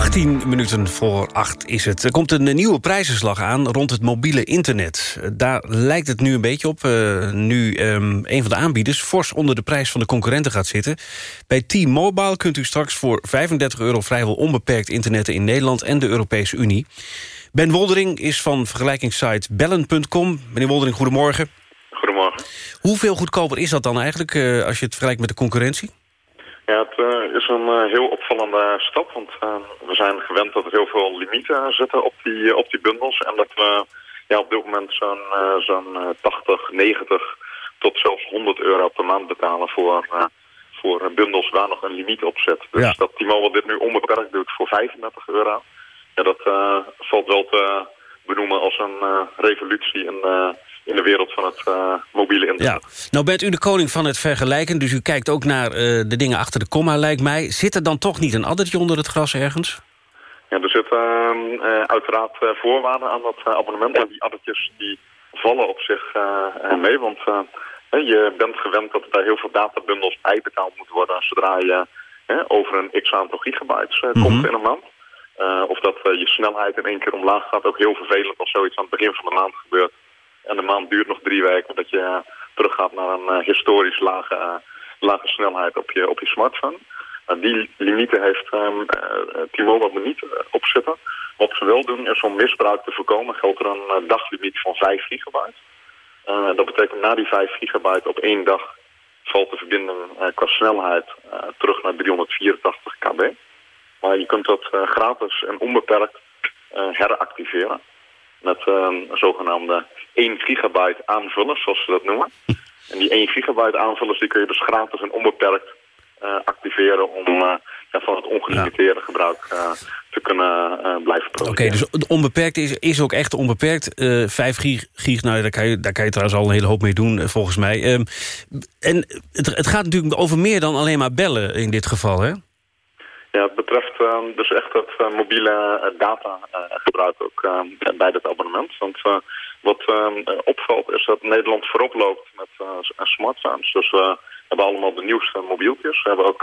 18 minuten voor 8 is het. Er komt een nieuwe prijzenslag aan rond het mobiele internet. Daar lijkt het nu een beetje op. Nu een van de aanbieders fors onder de prijs van de concurrenten gaat zitten. Bij T-Mobile kunt u straks voor €35 vrijwel onbeperkt internetten in Nederland en de Europese Unie. Ben Woldering is van vergelijkingssite bellen.com. Meneer Woldering, goedemorgen. Goedemorgen. Hoeveel goedkoper is dat dan eigenlijk als je het vergelijkt met de concurrentie? Ja, het is een heel opvallende stap, want we zijn gewend dat er heel veel limieten zitten op die bundels. En dat we op dit moment zo'n 80, 90 tot zelfs €100 per maand betalen voor bundels waar nog een limiet op zit. Dus dat T-Mobile dit nu onbeperkt doet voor €35, ja, dat valt wel te benoemen als een revolutie in de wereld van het mobiele internet. Ja. Nou bent u de koning van het vergelijken, dus u kijkt ook naar de dingen achter de komma, lijkt mij. Zit er dan toch niet een addertje onder het gras ergens? Ja, er zitten uiteraard voorwaarden aan dat abonnement. En die addertjes die vallen op zich mee, want je bent gewend dat er bij heel veel databundels bijbetaald moet worden zodra je over een x-aantal gigabytes komt in een maand. Of dat je snelheid in één keer omlaag gaat, ook heel vervelend als zoiets aan het begin van de maand gebeurt. En de maand duurt nog 3 weken dat je teruggaat naar een historisch lage snelheid op je smartphone. Die limieten heeft T-Mobile er niet op zitten. Wat ze wel doen is om misbruik te voorkomen. Geldt er een daglimiet van 5 gigabyte. Dat betekent na die 5 gigabyte op 1 dag valt de verbinding qua snelheid terug naar 384 kb. Maar je kunt dat gratis en onbeperkt heractiveren. Met zogenaamde 1 gigabyte aanvullers, zoals ze dat noemen. En die 1 gigabyte aanvullers die kun je dus gratis en onbeperkt activeren om van het ongelimiteerde gebruik te kunnen blijven proberen. Oké, dus onbeperkt is ook echt onbeperkt. 5 gig, nou, daar kan je trouwens al een hele hoop mee doen, volgens mij. En het gaat natuurlijk over meer dan alleen maar bellen in dit geval, hè? Ja, het betreft dus echt het mobiele datagebruik ook bij dit abonnement. Want wat opvalt is dat Nederland voorop loopt met smartphones. Dus we hebben allemaal de nieuwste mobieltjes. We hebben ook,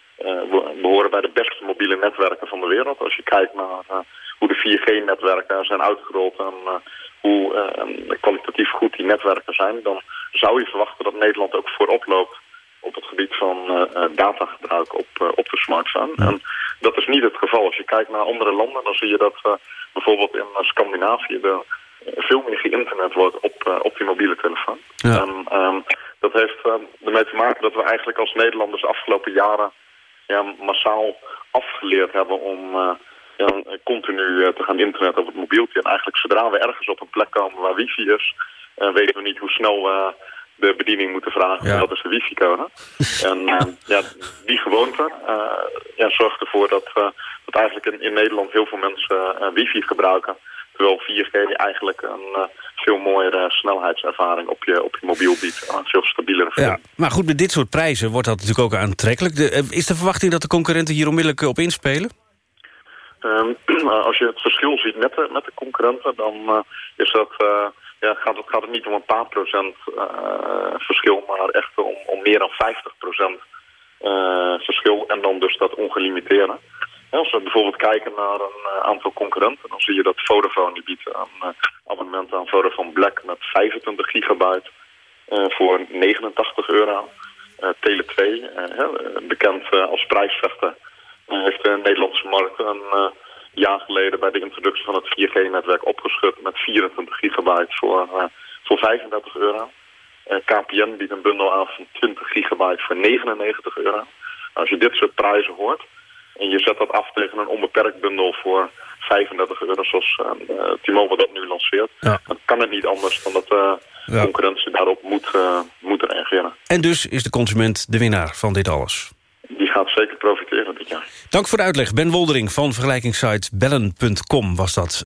we horen bij de beste mobiele netwerken van de wereld. Als je kijkt naar hoe de 4G-netwerken zijn uitgerold en hoe kwalitatief goed die netwerken zijn, dan zou je verwachten dat Nederland ook voorop loopt op het gebied van datagebruik op de smartphone. Ja. En dat is niet het geval. Als je kijkt naar andere landen, dan zie je dat bijvoorbeeld in Scandinavië er veel meer geïnternet wordt op die mobiele telefoon. Ja. En dat heeft ermee te maken dat we eigenlijk als Nederlanders de afgelopen jaren massaal afgeleerd hebben om continu te gaan internet op het mobieltje. En eigenlijk zodra we ergens op een plek komen waar wifi is, weten we niet hoe snel we de bediening moeten vragen. Ja. Dat is de wifi-code. En die gewoonte zorgt ervoor dat eigenlijk in Nederland heel veel mensen wifi gebruiken. Terwijl 4G eigenlijk een veel mooiere snelheidservaring op je mobiel biedt. Een veel stabielere verbinding. Ja, maar goed, met dit soort prijzen wordt dat natuurlijk ook aantrekkelijk. Is de verwachting dat de concurrenten hier onmiddellijk op inspelen? Als je het verschil ziet met de concurrenten, dan is dat gaat het niet om een paar procent verschil, maar echt om meer dan 50% verschil. En dan dus dat ongelimiteerde. Als we bijvoorbeeld kijken naar een aantal concurrenten, dan zie je dat Vodafone die biedt een abonnement aan Vodafone Black met 25 gigabyte voor €89. Tele2, bekend als prijsvechter, heeft de Nederlandse markt een jaar geleden bij de introductie van het 4G-netwerk opgeschud met 24 gigabyte voor €35. KPN biedt een bundel aan van 20 gigabyte voor €99. Als je dit soort prijzen hoort en je zet dat af tegen een onbeperkt bundel voor €35, zoals T-Mobile dat nu lanceert, dan kan het niet anders dan dat de concurrentie daarop moet reageren. En dus is de consument de winnaar van dit alles? Die gaat zeker profiteren dit jaar. Dank voor de uitleg. Ben Woldering van vergelijkingssite bellen.com was dat.